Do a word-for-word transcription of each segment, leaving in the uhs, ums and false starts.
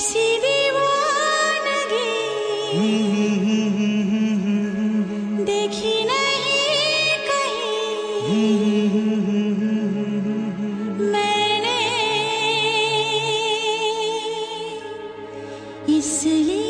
ऐसी दीवानगी देखी नहीं कहीं मैंने, इसलिए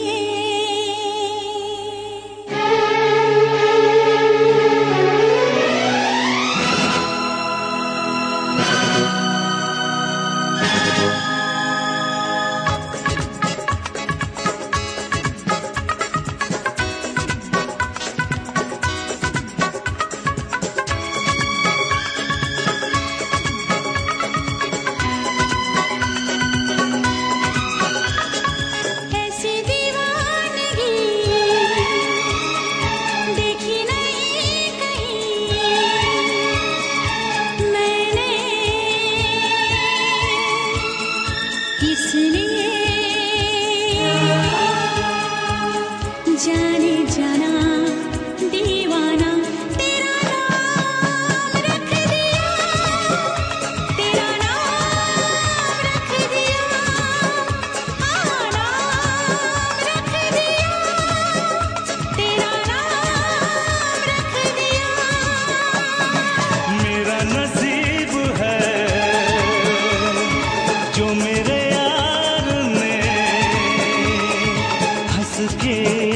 जाने जाना दीवाना तेरा नाम रख दिया, तेरा नाम रख दिया, हाँ नाम रख दिया, तेरा नाम रख दिया। मेरा नसीब है जो मेरे यार ने हंस के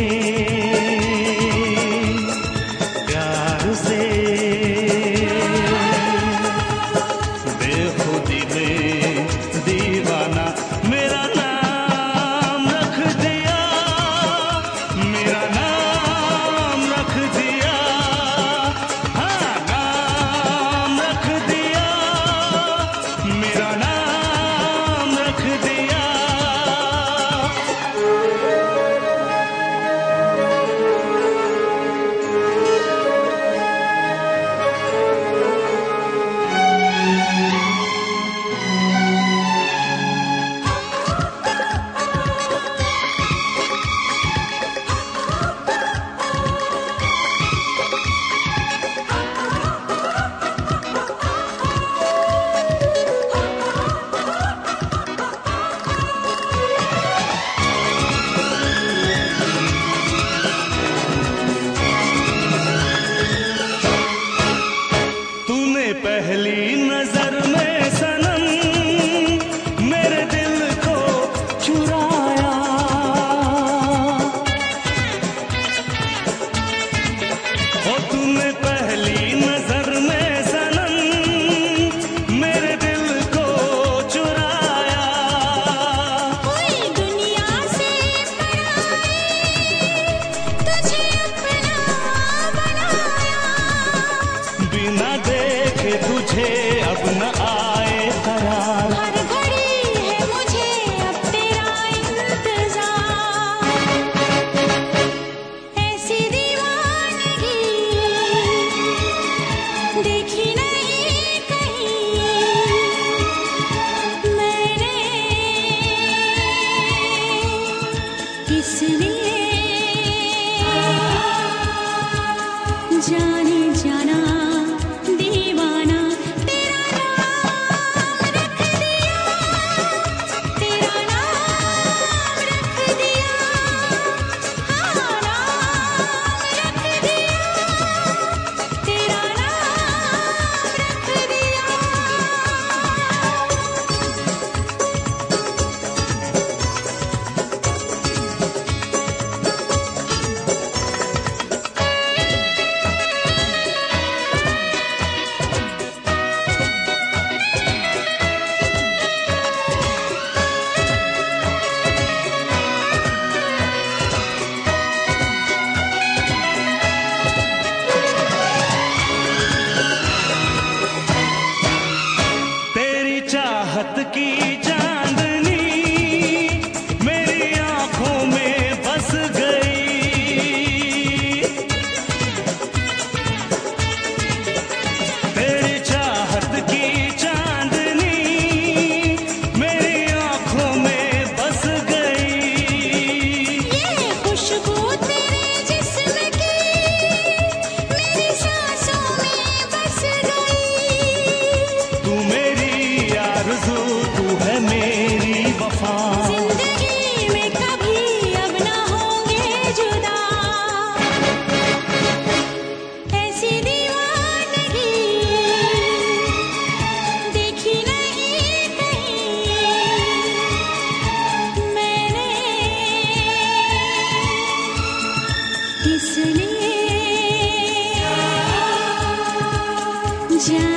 पहली नजर में सनम मेरे दिल को चुराया, ओ तूने पहली नजर में सनम मेरे दिल को चुराया। कोई दुनिया से पराई तुझे अपना बनाया, बिना देखे तुझे अब न आए करार, हर घड़ी है मुझे अब तेरा इंतजार। ऐसी दीवानगी देखी नहीं कहीं मैंने, इसलिए जाने जाना दीवाना तेरा नाम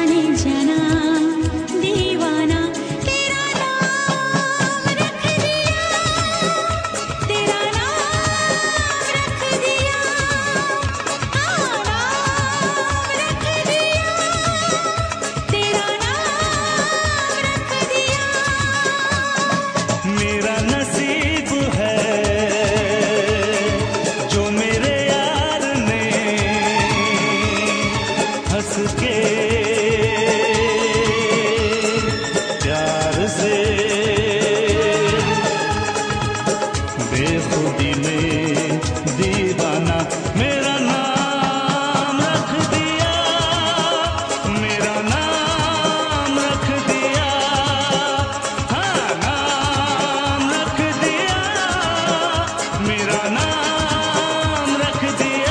जाने जाना दीवाना तेरा नाम रख दिया, तेरा नाम रख दिया, हाँ नाम रख दिया, तेरा नाम रख दिया। मेरा नसीब है जो मेरे यार ने हंस के प्यार से बेखुदी में दीवाना मेरा नाम रख दिया, मेरा नाम रख दिया, हाँ नाम रख दिया, मेरा नाम रख दिया।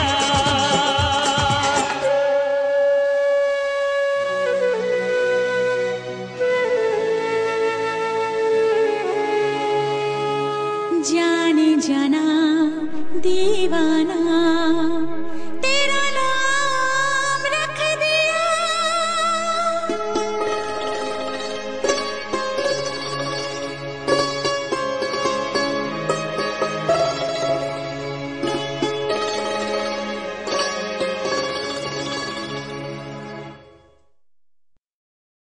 जाने जाना दीवाना